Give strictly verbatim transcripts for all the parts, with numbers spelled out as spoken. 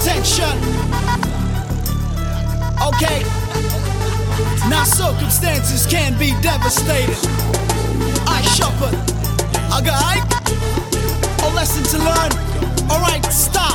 Attention. Okay. Now circumstances can be devastating. I shuffle. I got Ike. A lesson to learn. Alright, stop.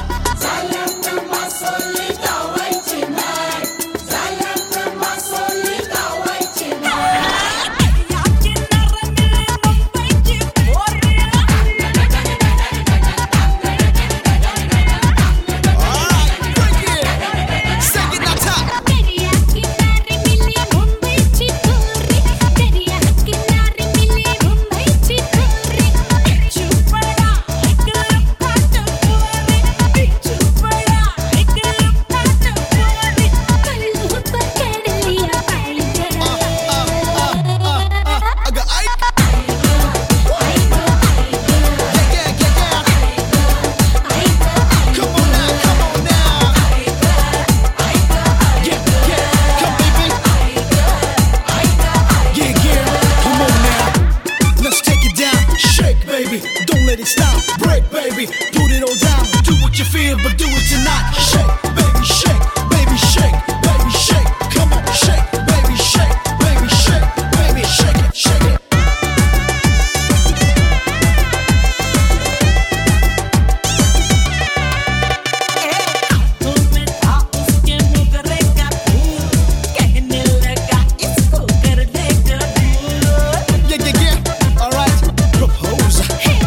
Don't let it stop, break baby, put it all down. Do what you feel, but do it tonight. Shake, baby, shake, baby, shake, baby, shake. Come on, shake, baby, shake, baby, shake, baby, shake it, shake it. Yeah, yeah, yeah, alright, propose.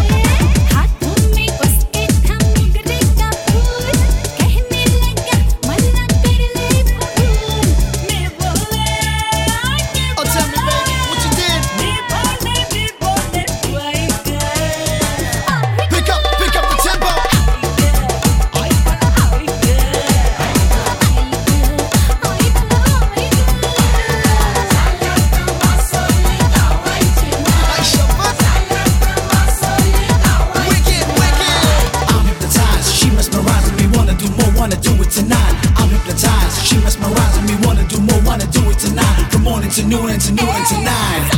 Wanna do it tonight. I'm hypnotized. She mesmerizing me. Wanna do more. Wanna do it tonight. From morning to noon and to noon and to night.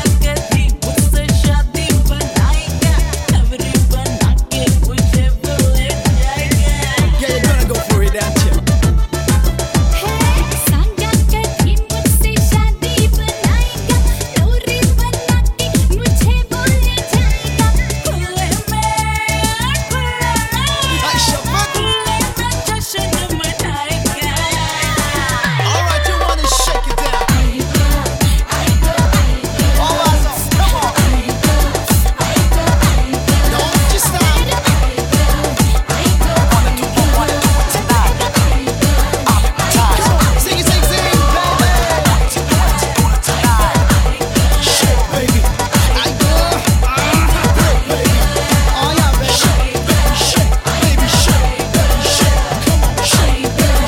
Yeah, you're gonna go for it, aren't you?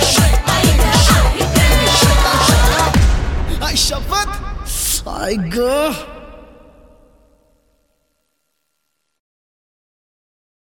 I go.